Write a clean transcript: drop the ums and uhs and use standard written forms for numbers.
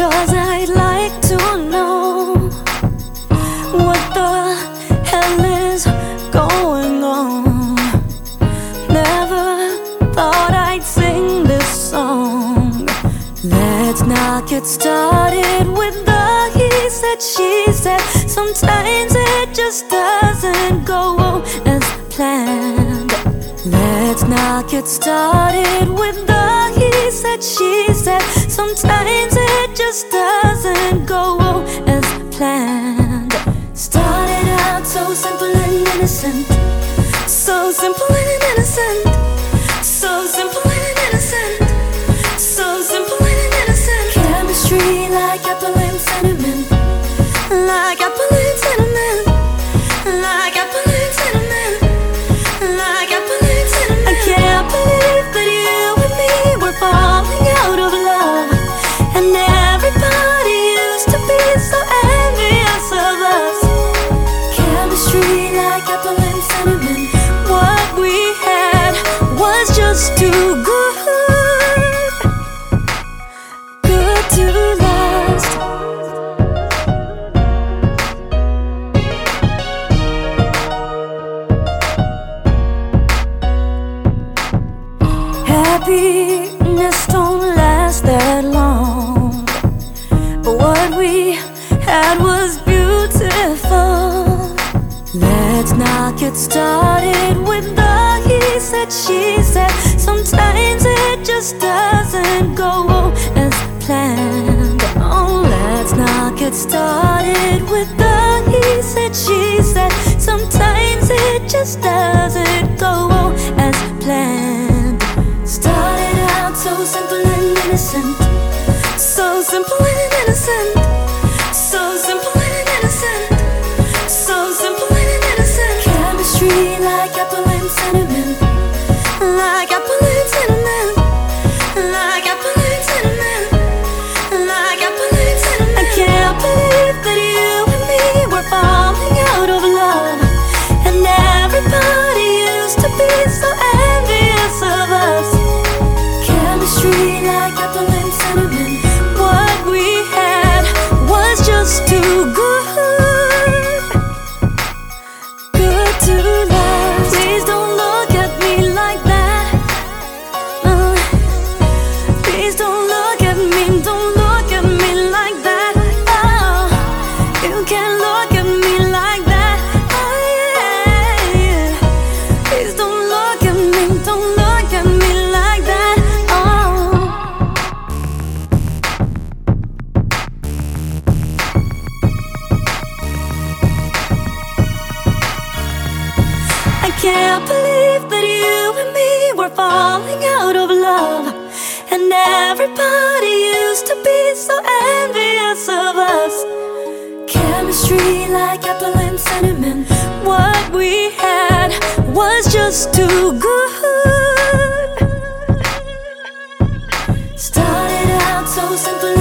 'cause I'd like to know what the hell is going on. Never thought I'd sing this song. Let's not get started with the he said, she said. Sometimes it just doesn't go as planned. Let's not get started with the he said, she said. Sometimes it just doesn't go as planned. Started out so simple and innocent, so simple and innocent, so simple and innocent, so simple and innocent. Chemistry like apple and cinnamon, like apple and cinnamon, like apple and cinnamon, like apple and cinnamon. I can't believe that you and me were falling out of love, and everybody used to be so envious of us. Chemistry like apple and cinnamon. What we had was just too good, good to last. Happiness don't last that long, but what we had was beautiful. Let's not get started with the he said, she said. Sometimes it just doesn't go as planned. Oh, let's not get started with the he said, she said. Sometimes it just doesn't go as planned. Started out so simple and innocent, so simple and innocent, so simple and innocent, so simple and innocent. Chemistry like apple and cinnamon, like apple and cinnamon, like apple and cinnamon, like apple and cinnamon. I can't believe that you and me were falling out of love, and everybody used to be so envious of us. Chemistry like apple and cinnamon. What we had was just too good, good to last. Please don't look at me like that. Please don't look at me, don't look at me like that. Oh, you can't look at me like that. Oh, yeah. Please don't look at me, don't look at me like that. I can't believe that you and me were falling out of love, and everybody used to be so envious of us. Chemistry like apple and cinnamon. What we had was just too good. Started out so simple